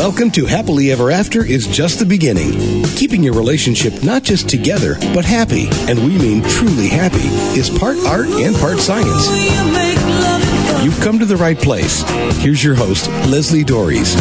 Welcome to Happily Ever After is just the beginning. Keeping your relationship not just together, but happy, and we mean truly happy, is part art and part science. You've come to the right place. Here's your host, Leslie Dories.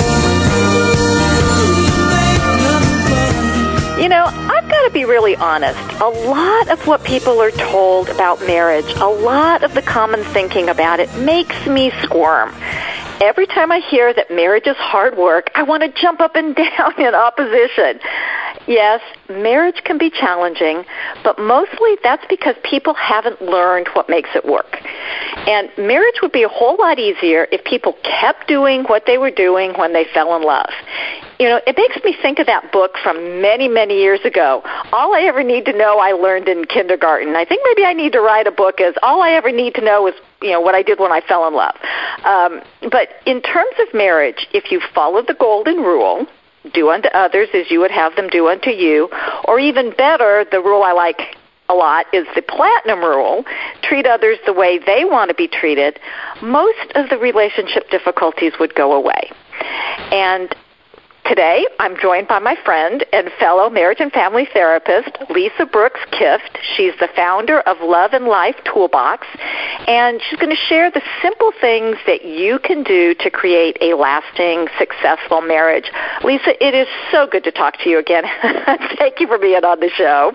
You know, I've got to be really honest. A lot of what people are told about marriage, a lot of the common thinking about it makes me squirm. Every time I hear that marriage is hard work, I want to jump up and down in opposition. Yes, marriage can be challenging, but mostly that's because people haven't learned what makes it work. And marriage would be a whole lot easier if people kept doing what they were doing when they fell in love. You know, it makes me think of that book from many, many years ago. All I ever need to know I learned in kindergarten. I think maybe I need to write a book as all I ever need to know is, you know, what I did when I fell in love. But in terms of marriage, if you follow the golden rule, do unto others as you would have them do unto you, or even better, the rule I like a lot is the platinum rule, treat others the way they want to be treated, most of the relationship difficulties would go away. And today, I'm joined by my friend and fellow marriage and family therapist, Lisa Brooks Kift. She's the founder of Love and Life Toolbox, and she's going to share the simple things that you can do to create a lasting, successful marriage. Lisa, it is so good to talk to you again. Thank you for being on the show.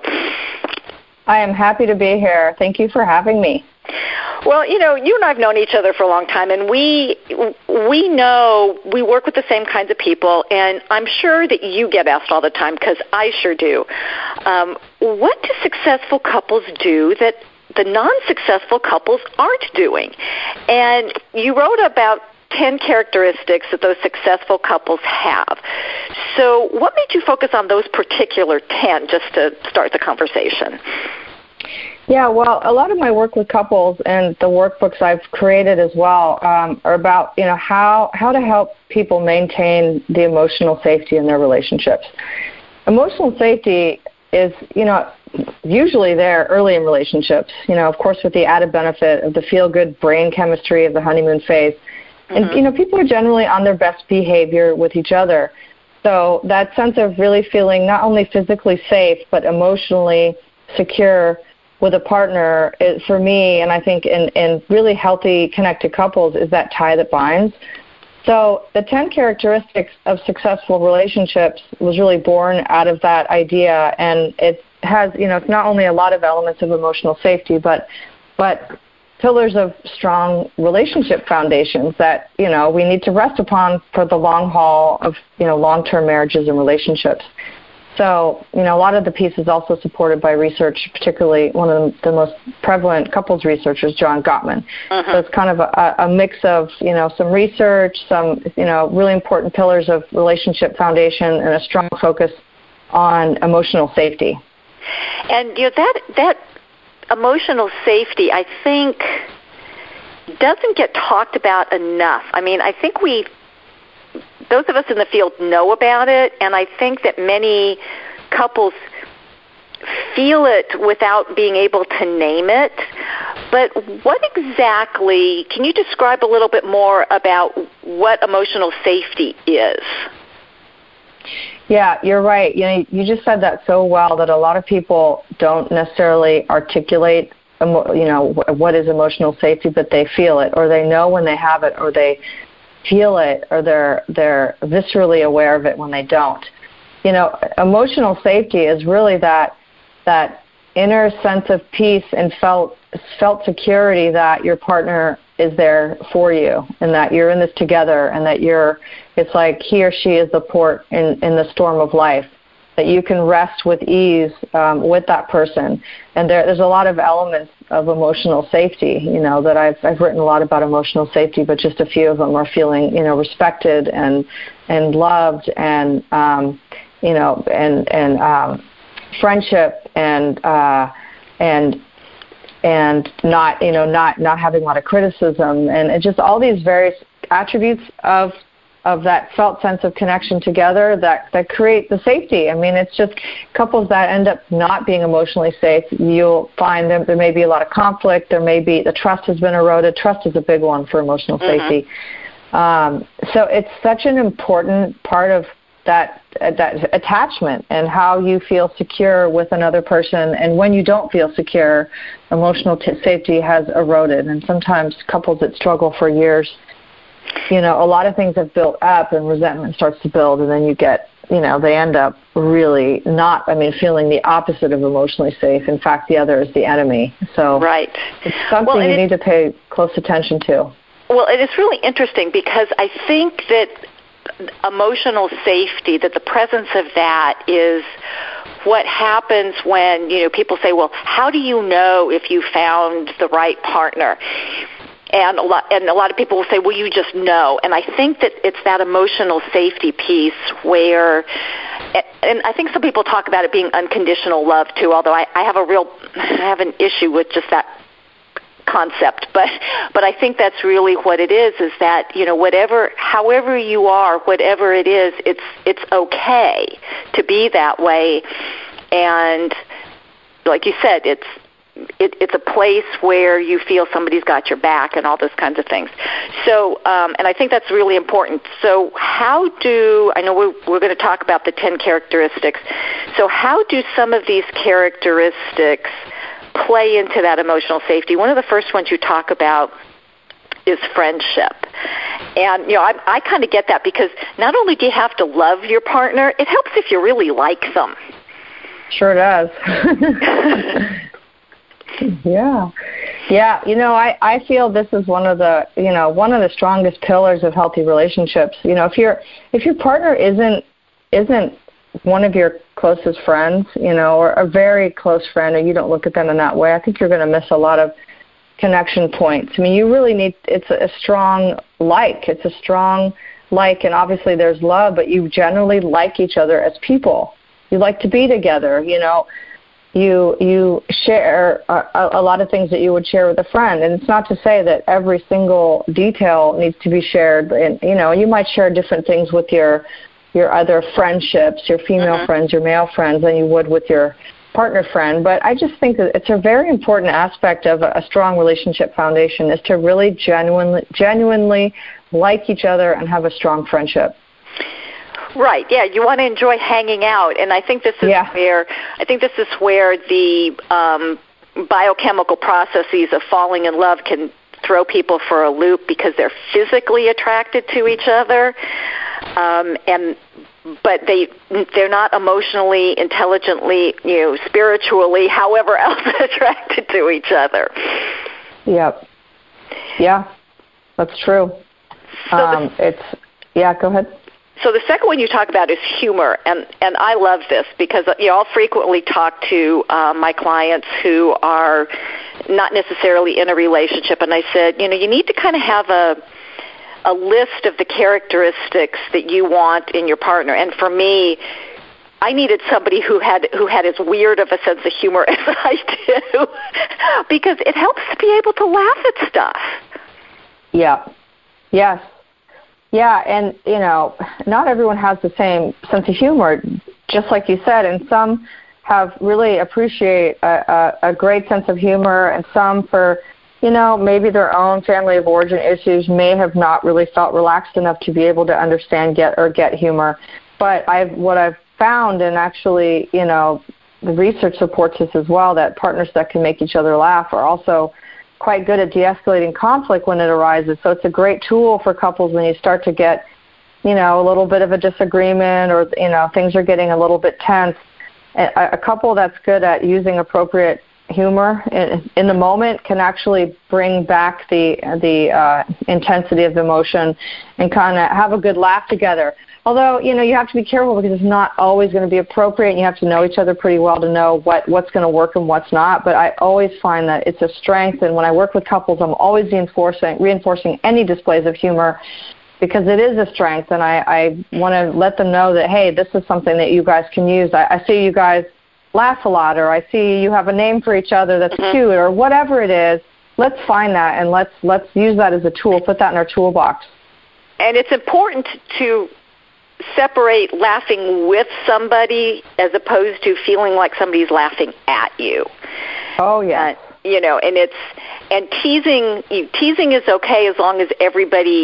I am happy to be here. Thank you for having me. Well, you know, you and I have known each other for a long time, and we know we work with the same kinds of people, and I'm sure that you get asked all the time, because I sure do. What do successful couples do that the non-successful couples aren't doing? And you wrote about 10 characteristics that those successful couples have. So what made you focus on those particular 10 just to start the conversation? Yeah, well, a lot of my work with couples and the workbooks I've created as well are about, you know, how to help people maintain the emotional safety in their relationships. Emotional safety is, you know, usually there early in relationships, you know, of course with the added benefit of the feel-good brain chemistry of the honeymoon phase. And, you know, people are generally on their best behavior with each other. So that sense of really feeling not only physically safe, but emotionally secure with a partner, for me, and I think in really healthy, connected couples, is that tie that binds. So the 10 characteristics of successful relationships was really born out of that idea, and it has, you know, it's not only a lot of elements of emotional safety, but pillars of strong relationship foundations that, you know, we need to rest upon for the long haul of, you know, long-term marriages and relationships. So, you know, a lot of the pieces also supported by research, particularly one of the most prevalent couples researchers, John Gottman. So it's kind of a mix of, you know, some research, some, you know, really important pillars of relationship foundation, and a strong focus on emotional safety. And, you know, that emotional safety, I think, doesn't get talked about enough. I mean, I think those of us in the field know about it, and I think that many couples feel it without being able to name it. But what exactly, can you describe a little bit more about what emotional safety is? Yeah, you're right. You know, you just said that so well, that a lot of people don't necessarily articulate, you know, what is emotional safety, but they feel it, or they know when they have it, or they feel it, or they're viscerally aware of it when they don't. You know, emotional safety is really that inner sense of peace and felt security that your partner is there for you, and that you're in this together, and that it's like he or she is the port in the storm of life, that you can rest with ease with that person. And there's a lot of elements of emotional safety, you know, that I've written a lot about emotional safety, but just a few of them are feeling, you know, respected and loved, and you know, and friendship, and not, you know, not having a lot of criticism, and just all these various attributes of that felt sense of connection together that create the safety. I mean, it's just couples that end up not being emotionally safe, you'll find there may be a lot of conflict, there may be, the trust has been eroded. Trust is a big one for emotional safety. So it's such an important part of that attachment and how you feel secure with another person. And when you don't feel secure, emotional safety has eroded. And sometimes couples that struggle for years, a lot of things have built up and resentment starts to build, and then you get, they end up really feeling the opposite of emotionally safe. In fact, the other is the enemy. So right. It's something you need to pay close attention to. Well, it is really interesting because I think that emotional safety, that the presence of that is what happens when, people say, well, how do you know if you found the right partner? And a lot of people will say, well, you just know. And I think that it's that emotional safety piece where, and I think some people talk about it being unconditional love too, although I have an issue with just that concept, but I think that's really what it is that, however you are, whatever it is, it's okay to be that way. And like you said, it's a place where you feel somebody's got your back and all those kinds of things. So, and I think that's really important. So I know we're going to talk about the 10 characteristics. So how do some of these characteristics play into that emotional safety? One of the first ones you talk about is friendship. And, I kind of get that because not only do you have to love your partner, it helps if you really like them. Sure does. Yeah. I feel this is one of the strongest pillars of healthy relationships. If your partner isn't one of your closest friends, or a very close friend, or you don't look at them in that way, I think you're going to miss a lot of connection points. You really need, it's a strong like. It's a strong like, and obviously there's love, but you generally like each other as people. You like to be together, You share a lot of things that you would share with a friend, and it's not to say that every single detail needs to be shared. And you might share different things with your other friendships, your female friends, your male friends, than you would with your partner friend. But I just think that it's a very important aspect of a strong relationship foundation is to really genuinely like each other and have a strong friendship. Right. Yeah, you want to enjoy hanging out, and I think this is where the biochemical processes of falling in love can throw people for a loop because they're physically attracted to each other, but they're not emotionally, intelligently, spiritually, however else attracted to each other. Yep. Yeah, that's true. Go ahead. So the second one you talk about is humor, and I love this because I'll frequently talk to my clients who are not necessarily in a relationship, and I said, you need to kind of have a list of the characteristics that you want in your partner. And for me, I needed somebody who had as weird of a sense of humor as I do, because it helps to be able to laugh at stuff. Yeah. Yes. Yeah, and, not everyone has the same sense of humor, just like you said, and some have really appreciate a great sense of humor, and some for, maybe their own family of origin issues may have not really felt relaxed enough to be able to understand, get humor. But what I've found, and actually, the research supports this as well, that partners that can make each other laugh are also quite good at de-escalating conflict when it arises. So it's a great tool for couples when you start to get, a little bit of a disagreement or, things are getting a little bit tense. A couple that's good at using appropriate humor in the moment can actually bring back the intensity of the emotion and kind of have a good laugh together. Although, you have to be careful because it's not always going to be appropriate, and you have to know each other pretty well to know what's going to work and what's not. But I always find that it's a strength, and when I work with couples, I'm always reinforcing any displays of humor because it is a strength, and I want to let them know that, hey, this is something that you guys can use. I see you guys laugh a lot, or I see you have a name for each other that's cute, or whatever it is. Let's find that, and let's use that as a tool, put that in our toolbox. And it's important to separate laughing with somebody as opposed to feeling like somebody's laughing at you. Oh, yeah. And teasing is okay as long as everybody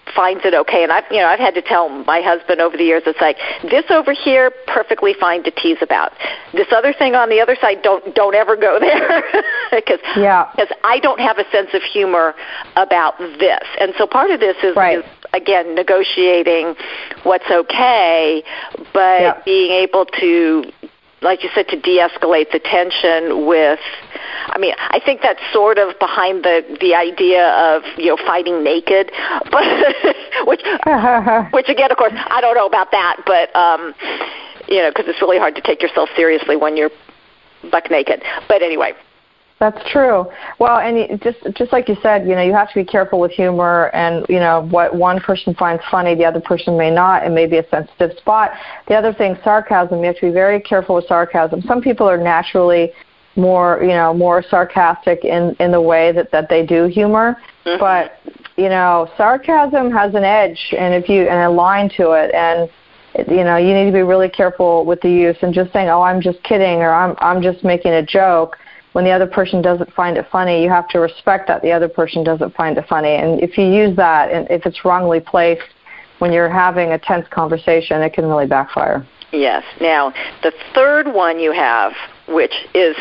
finds it okay. And I've had to tell my husband over the years, it's like, this over here, perfectly fine to tease about. This other thing on the other side, don't ever go there, because I don't have a sense of humor about this. And so part of this is again, negotiating what's okay, but being able to, like you said, to de-escalate the tension with, I think that's sort of behind the idea of, fighting naked, but which again, of course, I don't know about that, but, because it's really hard to take yourself seriously when you're buck naked. But anyway. That's true. Well, and just like you said, you have to be careful with humor, and, what one person finds funny, the other person may not. It may be a sensitive spot. The other thing, sarcasm, you have to be very careful with sarcasm. Some people are naturally more sarcastic in the way that they do humor, but, sarcasm has an edge and a line to it, and, you need to be really careful with the use, and just saying, oh, I'm just kidding, or I'm just making a joke. When the other person doesn't find it funny, you have to respect that the other person doesn't find it funny. And if you use that, and if it's wrongly placed when you're having a tense conversation, it can really backfire. Yes. Now, the third one you have, which is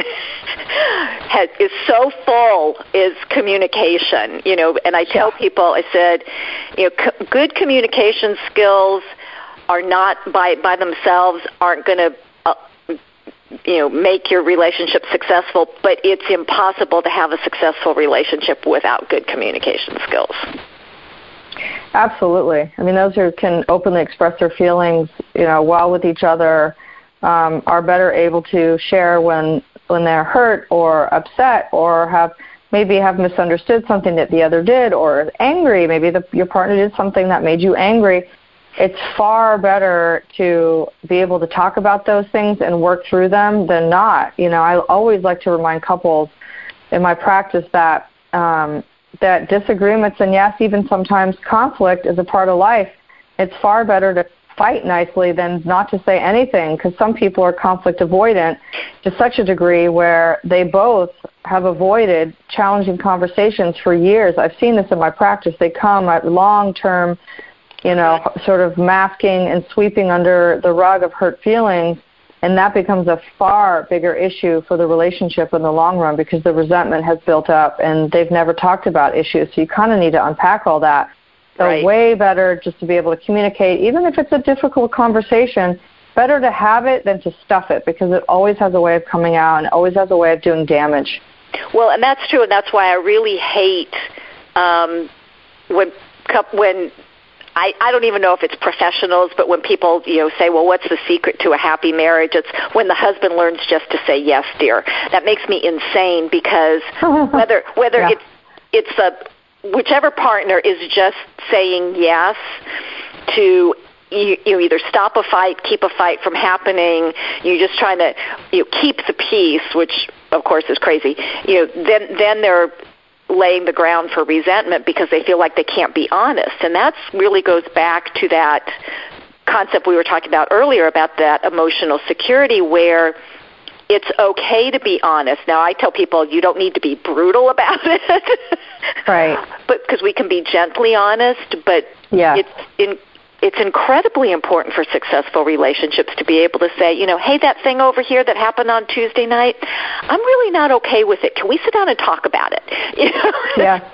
is so full, is communication. And I tell people, I said, good communication skills are not by themselves aren't going to make your relationship successful, but it's impossible to have a successful relationship without good communication skills. Absolutely. Those who can openly express their feelings, well with each other, are better able to share when they're hurt or upset, or have misunderstood something that the other did, or angry. Maybe your partner did something that made you angry. It's far better to be able to talk about those things and work through them than not. I always like to remind couples in my practice that that disagreements, and yes, even sometimes conflict, is a part of life. It's far better to fight nicely than not to say anything, because some people are conflict avoidant to such a degree where they both have avoided challenging conversations for years. I've seen this in my practice. They come at long-term sort of masking and sweeping under the rug of hurt feelings, and that becomes a far bigger issue for the relationship in the long run, because the resentment has built up and they've never talked about issues. So you kind of need to unpack all that. So way better just to be able to communicate, even if it's a difficult conversation. Better to have it than to stuff it, because it always has a way of coming out and always has a way of doing damage. Well, and that's true, and that's why I really hate when I don't even know if it's professionals, but when people, say, well, what's the secret to a happy marriage? It's when the husband learns just to say yes, dear. That makes me insane, because whether it's whichever partner is just saying yes to you either stop a fight, keep a fight from happening, you're just trying to keep the peace, which of course is crazy. Then they're laying the ground for resentment because they feel like they can't be honest. And that really goes back to that concept we were talking about earlier about that emotional security, where it's okay to be honest. Now, I tell people you don't need to be brutal about it. Right. But because we can be gently honest, but it's incredibly important for successful relationships to be able to say, hey, that thing over here that happened on Tuesday night, I'm really not okay with it. Can we sit down and talk about it? Yeah.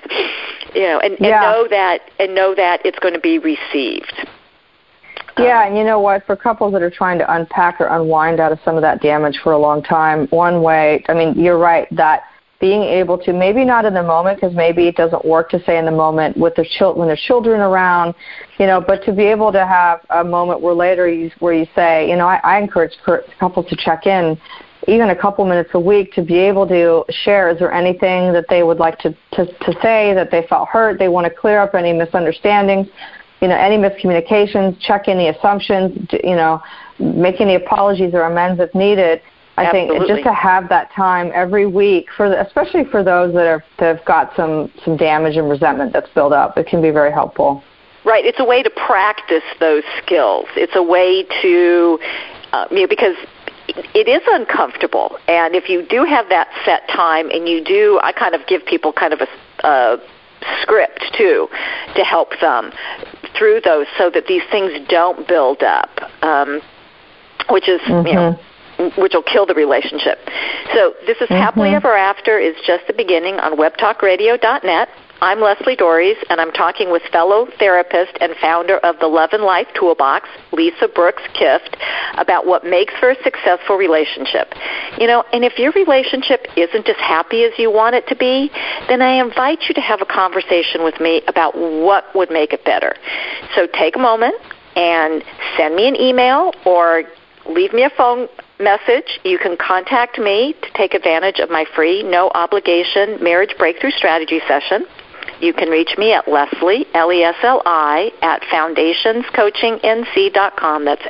Know that it's going to be received. Yeah, and you know what? For couples that are trying to unpack or unwind out of some of that damage for a long time, one way, you're right, that being able to, maybe not in the moment, because maybe it doesn't work to say in the moment with when there's children around, but to be able to have a moment where later where you say, I encourage couples to check in even a couple minutes a week to be able to share, is there anything that they would like to say, that they felt hurt, they want to clear up any misunderstandings, any miscommunications, check any assumptions, make any apologies or amends if needed. I Absolutely. think just to have that time every week, especially for those that have got some damage and resentment that's built up, it can be very helpful. Right. It's a way to practice those skills. It's a way to, because it is uncomfortable. And if you do have that set time and I kind of give people kind of a script too to help them through those so that these things don't build up, which is, which will kill the relationship. So this is Happily Ever After is just the beginning on webtalkradio.net. I'm Leslie Dories, and I'm talking with fellow therapist and founder of the Love and Life Toolbox, Lisa Brooks Kift, about what makes for a successful relationship. And if your relationship isn't as happy as you want it to be, then I invite you to have a conversation with me about what would make it better. So take a moment and send me an email or leave me a phone message. You can contact me to take advantage of my free, no-obligation marriage breakthrough strategy session. You can reach me at Leslie, Lesli, at foundationscoachingnc.com. That's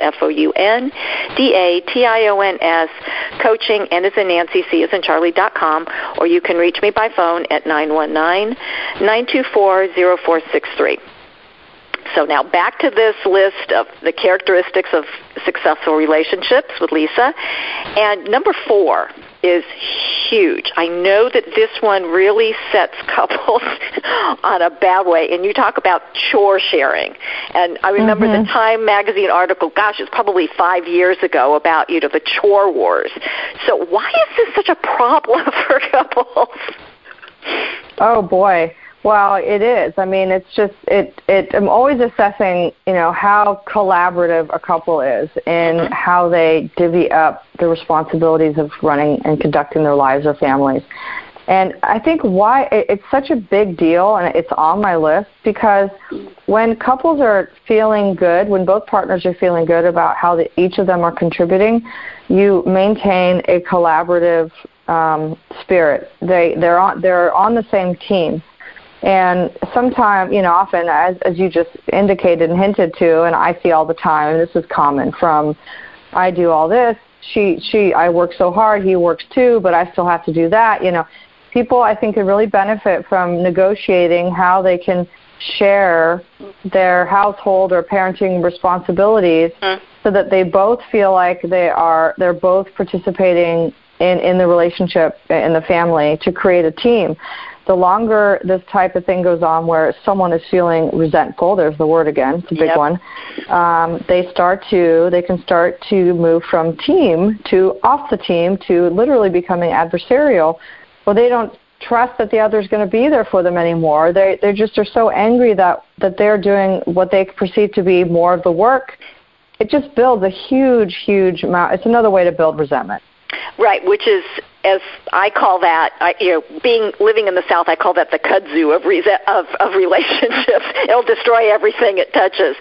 FOUNDATIONS, coaching, N as in Nancy, C as in Charlie.com. Or you can reach me by phone at 919-924-0463. So now back to this list of the characteristics of successful relationships with Lisa. And number 4 is huge. I know that this one really sets couples on a bad way. And you talk about chore sharing. And I remember the Time magazine article, gosh, it's probably 5 years ago, about, the chore wars. So why is this such a problem for couples? Oh, boy. Well, it is. I mean, it's just, I'm always assessing, how collaborative a couple is and how they divvy up the responsibilities of running and conducting their lives or families. And I think why it's such a big deal, and it's on my list, because when couples are feeling good, when both partners are feeling good about how each of them are contributing, you maintain a collaborative spirit. They're on the same team. And sometimes, often, as you just indicated and hinted to, and I see all the time, and this is common, from I do all this, I work so hard, he works too, but I still have to do that. People, I think, can really benefit from negotiating how they can share their household or parenting responsibilities so that they both feel like they're both participating in the relationship, in the family, to create a team. The longer this type of thing goes on where someone is feeling resentful, there's the word again, it's a big one, they can start to move from team to off the team to literally becoming adversarial. Well, they don't trust that the other is going to be there for them anymore. They just are so angry that they're doing what they perceive to be more of the work. It just builds a huge, huge amount. It's another way to build resentment. Right, which is, as I call that, living in the South, I call that the kudzu of relationships. It'll destroy everything it touches.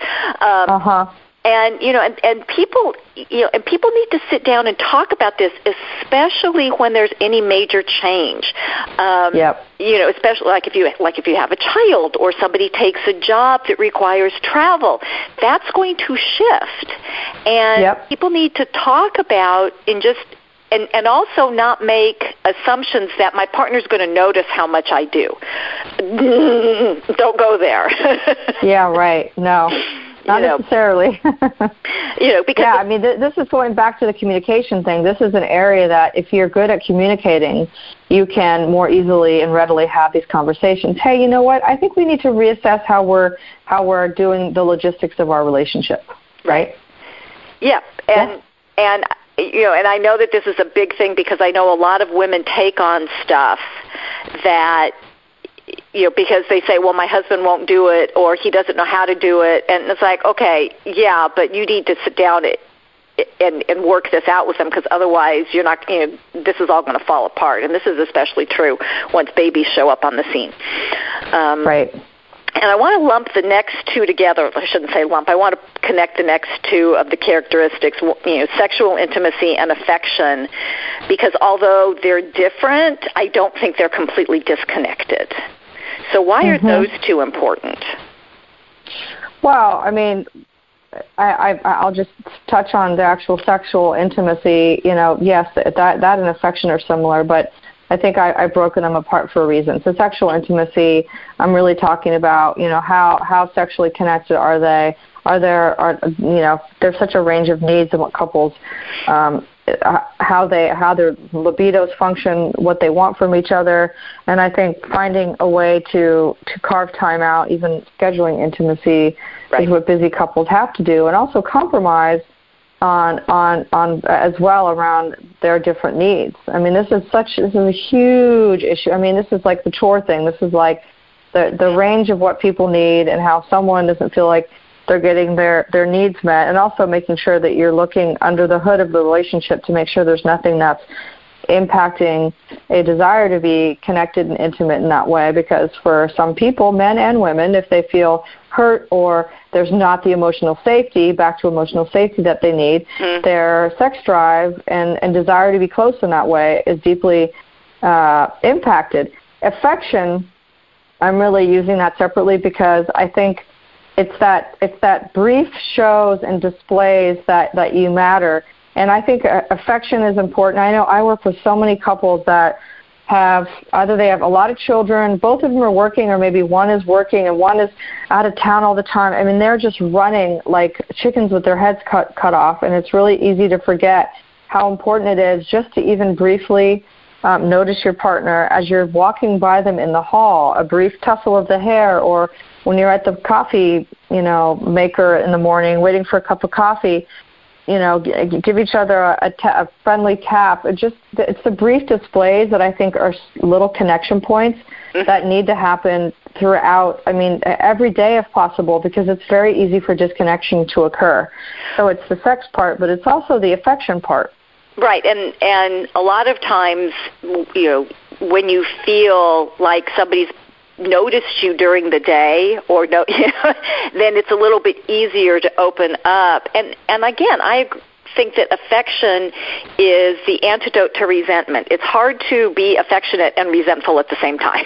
And people, and people need to sit down and talk about this, especially when there's any major change. Especially like if you have a child or somebody takes a job that requires travel, that's going to shift. And people need to talk about and also not make assumptions that my partner's going to notice how much I do. Don't go there. Yeah, right. No, not necessarily. Because this is going back to the communication thing. This is an area that if you're good at communicating, you can more easily and readily have these conversations. Hey, you know what? I think we need to reassess how we're doing the logistics of our relationship. Right? Yeah, and and I know that this is a big thing because I know a lot of women take on stuff that, because they say, well, my husband won't do it or he doesn't know how to do it. And it's like, okay, yeah, but you need to sit down and work this out with them because otherwise you're not, this is all going to fall apart. And this is especially true once babies show up on the scene. Right. And I want to lump the next two together. I shouldn't say lump. I want to connect the next two of the characteristics, sexual intimacy and affection, because although they're different, I don't think they're completely disconnected. So why are those two important? Well, I mean, I'll just touch on the actual sexual intimacy. Yes, that and affection are similar, but I think I've broken them apart for a reason. So sexual intimacy, I'm really talking about, how sexually connected are they? There's such a range of needs in what couples how their libidos function, what they want from each other. And I think finding a way to carve time out, even scheduling intimacy, is what busy couples have to do, and also compromise on as well around their different needs. I mean, this is a huge issue. I mean, this is like the chore thing. This is like the range of what people need and how someone doesn't feel like they're getting their needs met, and also making sure that you're looking under the hood of the relationship to make sure there's nothing that's impacting a desire to be connected and intimate in that way. Because for some people, men and women, if they feel hurt or there's not the emotional safety, back to emotional safety that they need, their sex drive and desire to be close in that way is deeply impacted. Affection, I'm really using that separately because I think it's that brief shows and displays that you matter. And I think affection is important. I know I work with so many couples that have either they have a lot of children, both of them are working, or maybe one is working and one is out of town all the time. I mean, they're just running like chickens with their heads cut off, and it's really easy to forget how important it is just to even briefly notice your partner as you're walking by them in the hall, a brief tussle of the hair, or when you're at the coffee, maker in the morning waiting for a cup of coffee, give each other a friendly tap. It's the brief displays that I think are little connection points that need to happen throughout, every day if possible, because it's very easy for disconnection to occur. So it's the sex part, but it's also the affection part. Right, and a lot of times, when you feel like somebody's noticed you during the day, or then it's a little bit easier to open up. And again, I think that affection is the antidote to resentment. It's hard to be affectionate and resentful at the same time.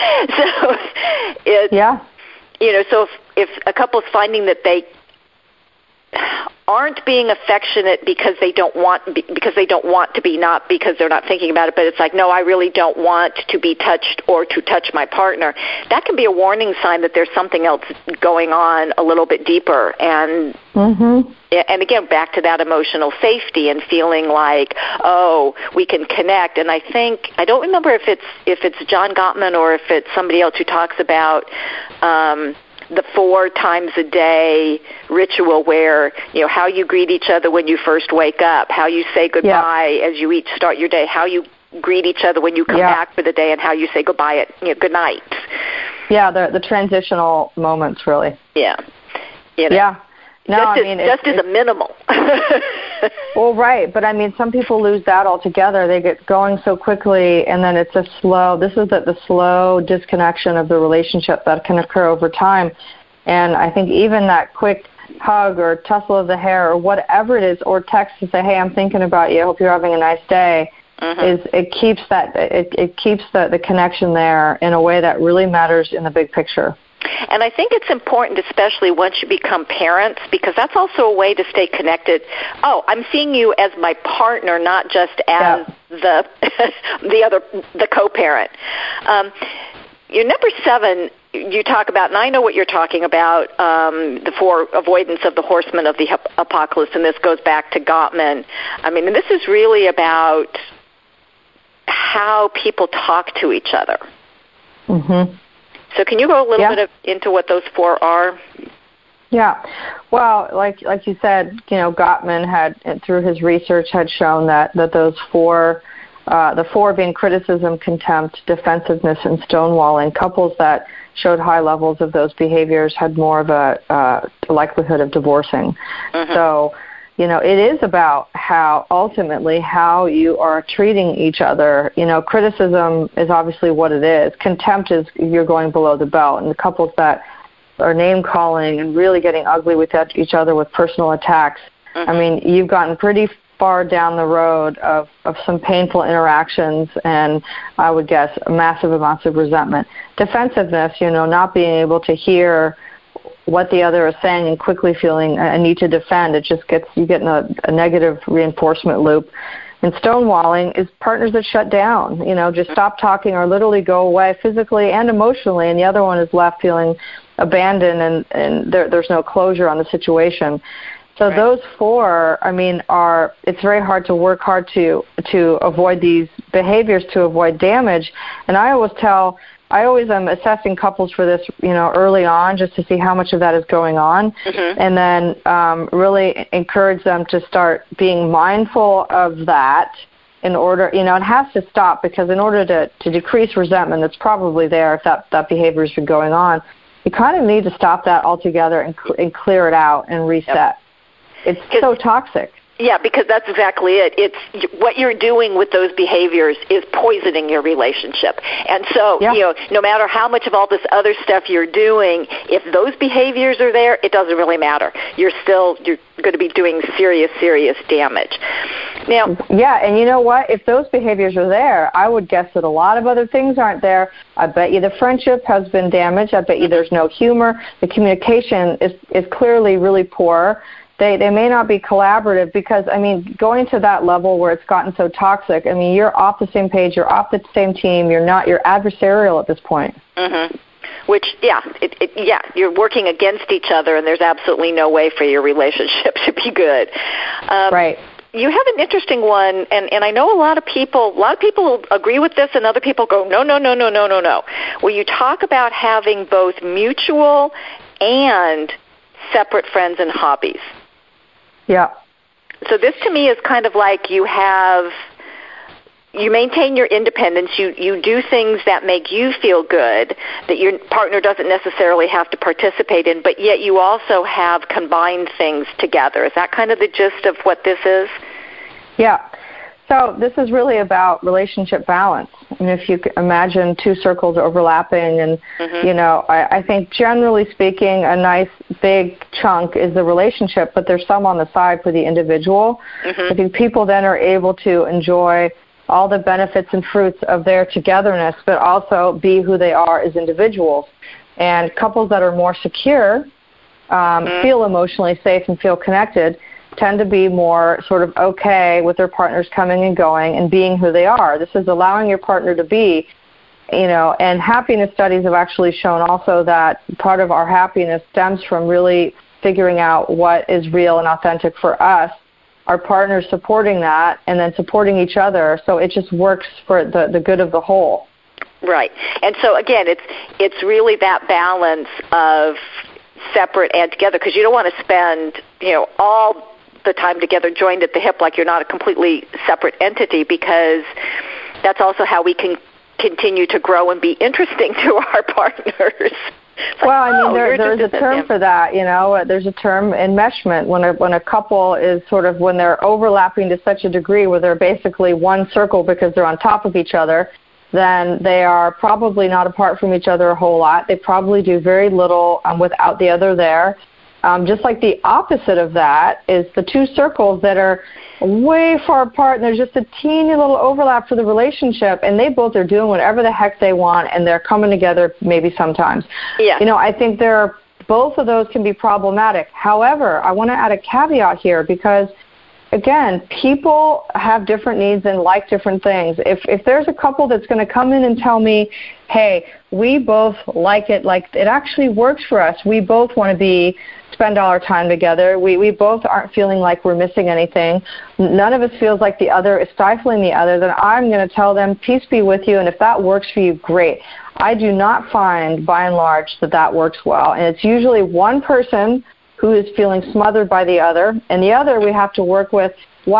So if a couple's finding that they aren't being affectionate because they don't want to be, not because they're not thinking about it, but it's like, no, I really don't want to be touched or to touch my partner, that can be a warning sign that there's something else going on a little bit deeper. And and again, back to that emotional safety and feeling like, oh, we can connect. And I think, I don't remember if it's John Gottman or if it's somebody else who talks about the 4 times a day ritual, where how you greet each other when you first wake up, how you say goodbye as you each start your day, how you greet each other when you come back for the day, and how you say goodbye at good night. Yeah, the transitional moments, really. Yeah. No, just as a minimal. Well, right, but some people lose that altogether. They get going so quickly, and then it's this is the slow disconnection of the relationship that can occur over time. And I think even that quick hug or tussle of the hair or whatever it is, or text to say, hey, I'm thinking about you, I hope you're having a nice day, it keeps the connection there in a way that really matters in the big picture. And I think it's important, especially once you become parents, because that's also a way to stay connected. Oh, I'm seeing you as my partner, not just as the co-parent. Your number 7, you talk about, and I know what you're talking about, the 4 avoidance of the horsemen of the apocalypse, and this goes back to Gottman. And this is really about how people talk to each other. So can you go a little bit into what those 4 are? Yeah. Well, like you said, Gottman had, through his research, had shown that those 4, the 4 being criticism, contempt, defensiveness, and stonewalling, couples that showed high levels of those behaviors had more of a likelihood of divorcing. So, it is about how you are treating each other. Criticism is obviously what it is. Contempt is you're going below the belt. And the couples that are name-calling and really getting ugly with each other with personal attacks, you've gotten pretty far down the road of some painful interactions, and I would guess massive amounts of resentment. Defensiveness, not being able to hear what the other is saying and quickly feeling a need to defend. It just you get in a negative reinforcement loop. And stonewalling is partners that shut down, just stop talking or literally go away physically and emotionally, and the other one is left feeling abandoned and there's no closure on the situation. So those 4, it's very hard to work hard to avoid these behaviors, to avoid damage. And I always am assessing couples for this, early on, just to see how much of that is going on, and then really encourage them to start being mindful of that. In order, it has to stop, because in order to decrease resentment that's probably there if that behavior has been going on, you kind of need to stop that altogether and clear it out and reset. Yep. It's so toxic. Yeah, because that's exactly it. It's what you're doing with those behaviors is poisoning your relationship. And so, no matter how much of all this other stuff you're doing, if those behaviors are there, it doesn't really matter. You're going to be doing serious damage. Now, yeah, and you know what? If those behaviors are there, I would guess that a lot of other things aren't there. I bet you the friendship has been damaged. I bet you there's no humor. The communication is clearly really poor. They may not be collaborative, because, going to that level where it's gotten so toxic, you're off the same page, you're off the same team, you're adversarial at this point. Mm-hmm. Which, you're working against each other, and there's absolutely no way for your relationship to be good. Right. You have an interesting one, and I know a lot of people agree with this, and other people go, no. Well, you talk about having both mutual and separate friends and hobbies. Yeah. So this to me is kind of like you maintain your independence, you do things that make you feel good, that your partner doesn't necessarily have to participate in, but yet you also have combined things together. Is that kind of the gist of what this is? Yeah. So this is really about relationship balance. If you imagine 2 circles overlapping, and, I think generally speaking, a nice big chunk is the relationship, but there's some on the side for the individual. I think people then are able to enjoy all the benefits and fruits of their togetherness, but also be who they are as individuals. And couples that are more secure, feel emotionally safe and feel connected, tend to be more sort of okay with their partners coming and going and being who they are. This is allowing your partner to be, and happiness studies have actually shown also that part of our happiness stems from really figuring out what is real and authentic for us, our partners supporting that, and then supporting each other. So it just works for the good of the whole. Right. And so, again, it's really that balance of separate and together, because you don't want to spend, all the time together joined at the hip like you're not a completely separate entity, because that's also how we can continue to grow and be interesting to our partners. Well, there's a term for that, There's a term, enmeshment, when a couple is sort of, when they're overlapping to such a degree where they're basically one circle because they're on top of each other, then they are probably not apart from each other a whole lot. They probably do very little without the other there. Just like the opposite of that is the 2 circles that are way far apart, and there's just a teeny little overlap for the relationship, and they both are doing whatever the heck they want, and they're coming together maybe sometimes. Yeah. I think both of those can be problematic. However, I want to add a caveat here, because, again, people have different needs and like different things. If there's a couple that's going to come in and tell me, hey, we both like it actually works for us, we both want to spend all our time together, we both aren't feeling like we're missing anything, none of us feels like the other is stifling the other, then I'm going to tell them, peace be with you, and if that works for you, great. I do not find, by and large, that works well, and it's usually one person who is feeling smothered by the other, and the other we have to work with,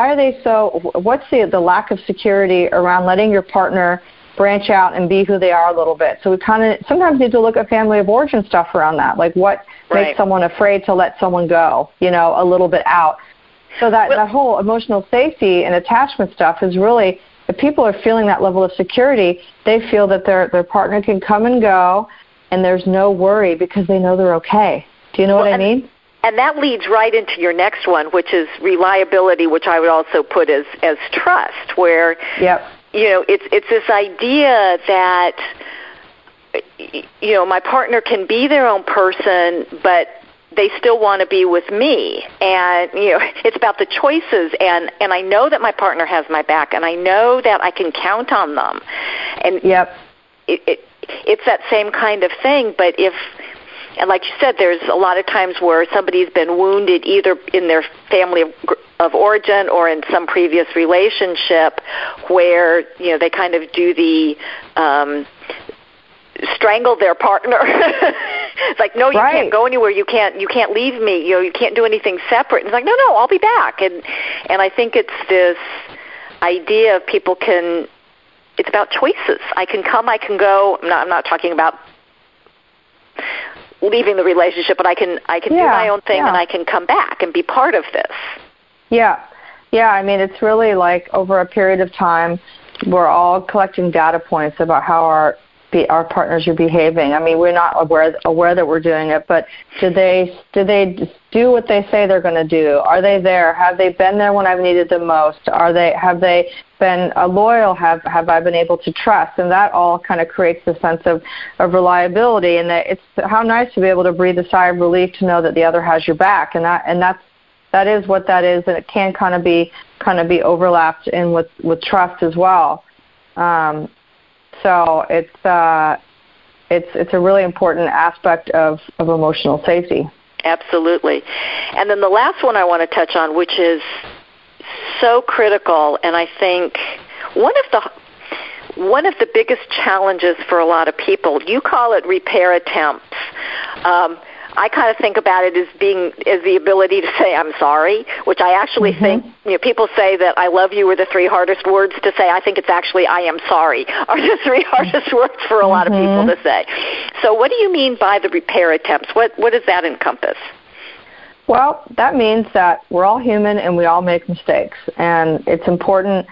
what's the lack of security around letting your partner branch out and be who they are a little bit. So we kind of sometimes need to look at family of origin stuff around that, like what makes someone afraid to let someone go, a little bit out. So that whole emotional safety and attachment stuff is really, if people are feeling that level of security, they feel that their partner can come and go, and there's no worry because they know they're okay. Do you know what I mean? And that leads right into your next one, which is reliability, which I would also put as trust, where it's this idea that my partner can be their own person, but they still want to be with me. And it's about the choices, and I know that my partner has my back, and I know that I can count on them. And it's that same kind of thing, but if like you said, there's a lot of times where somebody's been wounded either in their family of origin or in some previous relationship where, they kind of do the strangle their partner. It's like, no, you can't go anywhere. You can't leave me. You can't do anything separate. And it's like, no, I'll be back. And I think it's this idea of people can. It's about choices. I can come, I can go. I'm not talking about leaving the relationship, but I can do my own thing, and I can come back and be part of this. Yeah. I mean, it's really like over a period of time, we're all collecting data points about how our partners are behaving. I mean, we're not aware that we're doing it, but do they do what they say they're going to do? Are they there? Have they been there when I've needed them most? Have they been loyal? Have I been able to trust? And that all kind of creates a sense of reliability. And it's how nice to be able to breathe a sigh of relief to know that the other has your back. And that is what that is. And it can kind of be overlapped in with trust as well. So it's a really important aspect of emotional safety. Absolutely. And then the last one I want to touch on, which is so critical, and I think one of the biggest challenges for a lot of people, you call it repair attempts. I kind of think about it as the ability to say I'm sorry, which I actually think, people say that I love you are the three hardest words to say. I think it's actually I am sorry are the three hardest words for a lot of people to say. So what do you mean by the repair attempts? What does that encompass? Well, that means that we're all human and we all make mistakes. And it's important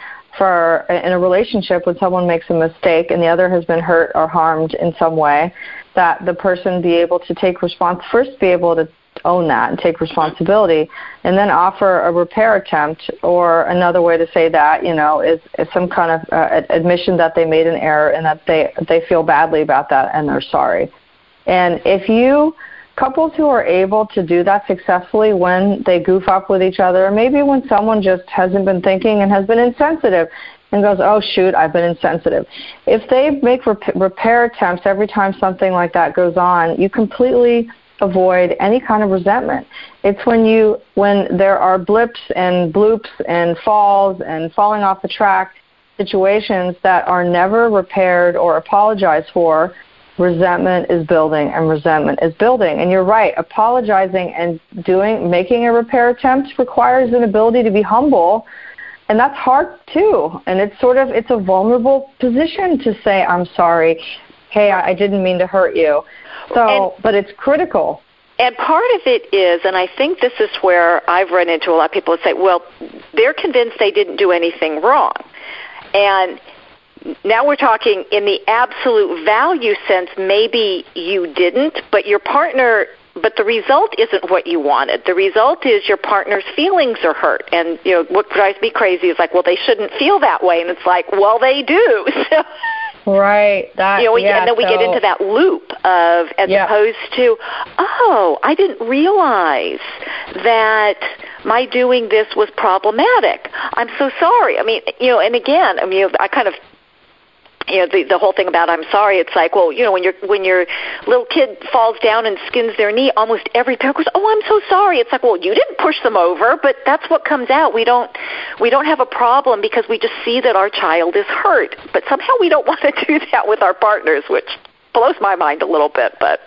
in a relationship when someone makes a mistake and the other has been hurt or harmed in some way, that the person be able to first be able to own that and take responsibility, and then offer a repair attempt, or another way to say that, is some kind of admission that they made an error and that they feel badly about that and they're sorry. And couples who are able to do that successfully when they goof up with each other, or maybe when someone just hasn't been thinking and has been insensitive and goes, oh, shoot, I've been insensitive. If they make repair attempts every time something like that goes on, you completely avoid any kind of resentment. It's when there are blips and bloops and falls and falling off the track situations that are never repaired or apologized for, resentment is building and resentment is building. And you're right, apologizing and making a repair attempt requires an ability to be humble. And that's hard too. And it's a vulnerable position to say, I'm sorry. Hey, I didn't mean to hurt you. But it's critical. And part of it is, and I think this is where I've run into a lot of people who say, well, they're convinced they didn't do anything wrong. And now we're talking in the absolute value sense, maybe you didn't, but the result isn't what you wanted. The result is your partner's feelings are hurt. And, what drives me crazy is like, well, they shouldn't feel that way. And it's like, well, they do. So, right. And then we get into that loop of, as opposed to, oh, I didn't realize that my doing this was problematic. I'm so sorry. I mean, and again, I kind of, the whole thing about I'm sorry, it's like, well, when your little kid falls down and skins their knee, almost every parent goes, oh, I'm so sorry. It's like, well, you didn't push them over, but that's what comes out. We don't have a problem because we just see that our child is hurt. But somehow we don't want to do that with our partners, which blows my mind a little bit. But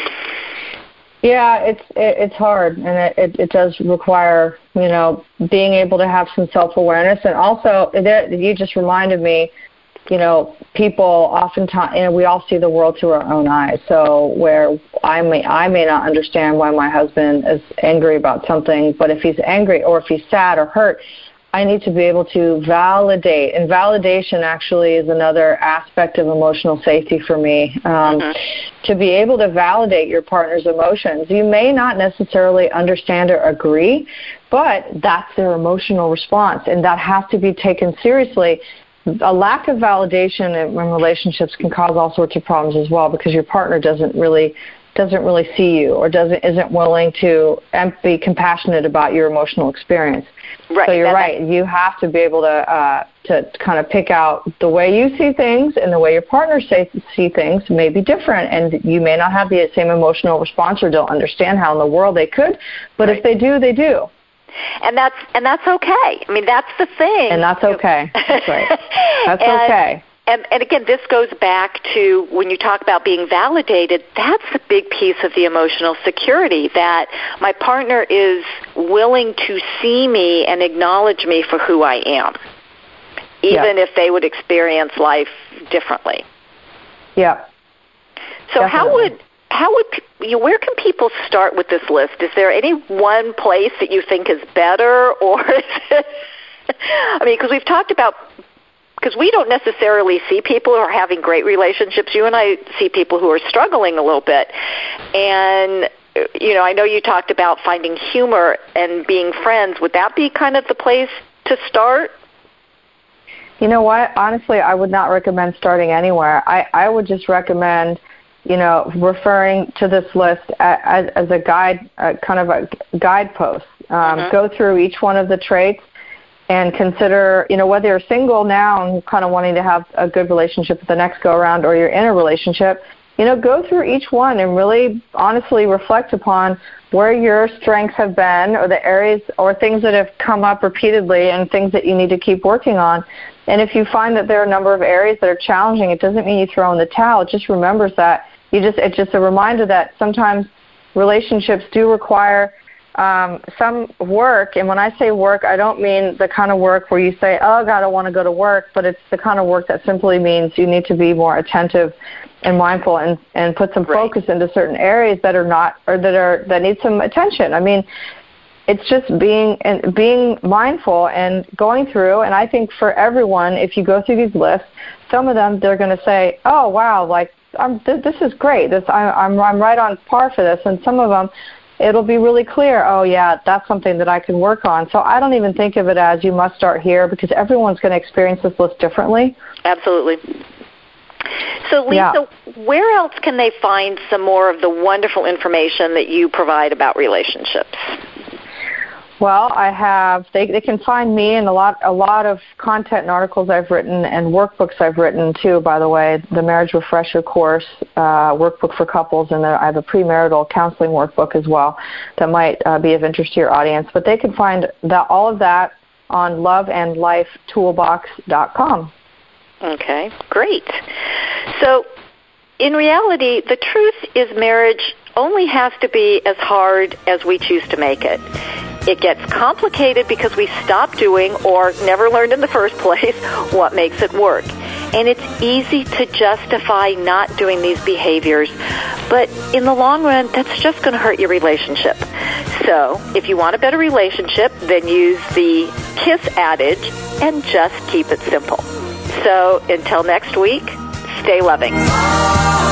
yeah, it's hard, and it does require, being able to have some self-awareness. And also, you just reminded me, people oftentimes, we all see the world through our own eyes. So where I may not understand why my husband is angry about something, but if he's angry or if he's sad or hurt, I need to be able to validate. And validation actually is another aspect of emotional safety for me. To be able to validate your partner's emotions. You may not necessarily understand or agree, but that's their emotional response, and that has to be taken seriously. A lack of validation in relationships can cause all sorts of problems as well, because your partner doesn't really doesn't really see you or isn't willing to be compassionate about your emotional experience. Right. So you're right. You have to be able to kind of pick out the way you see things and the way your partner see things may be different, and you may not have the same emotional response or don't understand how in the world they could, but if they do, they do. And that's okay. I mean, that's the thing. And that's okay. That's right. That's okay. And again, this goes back to when you talk about being validated, that's a big piece of the emotional security, that my partner is willing to see me and acknowledge me for who I am, even if they would experience life differently. Yeah. So Definitely. where can people start with this list? Is there any one place that you think is better, or is it, I mean, because we've talked about, because we don't necessarily see people who are having great relationships. You and I see people who are struggling a little bit. And, I know you talked about finding humor and being friends. Would that be kind of the place to start? You know what? Honestly, I would not recommend starting anywhere. I would just recommend, referring to this list as a guide, kind of a guidepost. Go through each one of the traits and consider, whether you're single now and kind of wanting to have a good relationship the next go-around, or you're in a relationship, go through each one and really honestly reflect upon where your strengths have been, or the areas or things that have come up repeatedly and things that you need to keep working on. And if you find that there are a number of areas that are challenging, it doesn't mean you throw in the towel. It just remembers that it's just a reminder that sometimes relationships do require some work. And when I say work, I don't mean the kind of work where you say, oh, God, I don't want to go to work, but it's the kind of work that simply means you need to be more attentive and mindful and put some focus into certain areas that are not, or that need some attention. I mean, it's just being mindful and going through. And I think for everyone, if you go through these lists, some of them they're going to say, oh, wow, like this is great. I'm right on par for this. And some of them, it'll be really clear, oh, yeah, that's something that I can work on. So I don't even think of it as you must start here, because everyone's going to experience this list differently. Absolutely. So, Lisa, where else can they find some more of the wonderful information that you provide about relationships? Well, they can find me and a lot of content and articles I've written and workbooks I've written too, by the way, the Marriage Refresher course, workbook for couples, and I have a premarital counseling workbook as well that might be of interest to your audience. But they can find all of that on loveandlifetoolbox.com. Okay, great. So in reality, the truth is marriage only has to be as hard as we choose to make it. It gets complicated because we stop doing, or never learned in the first place, what makes it work. And it's easy to justify not doing these behaviors, but in the long run, that's just going to hurt your relationship. So if you want a better relationship, then use the KISS adage and just keep it simple. So until next week, stay loving.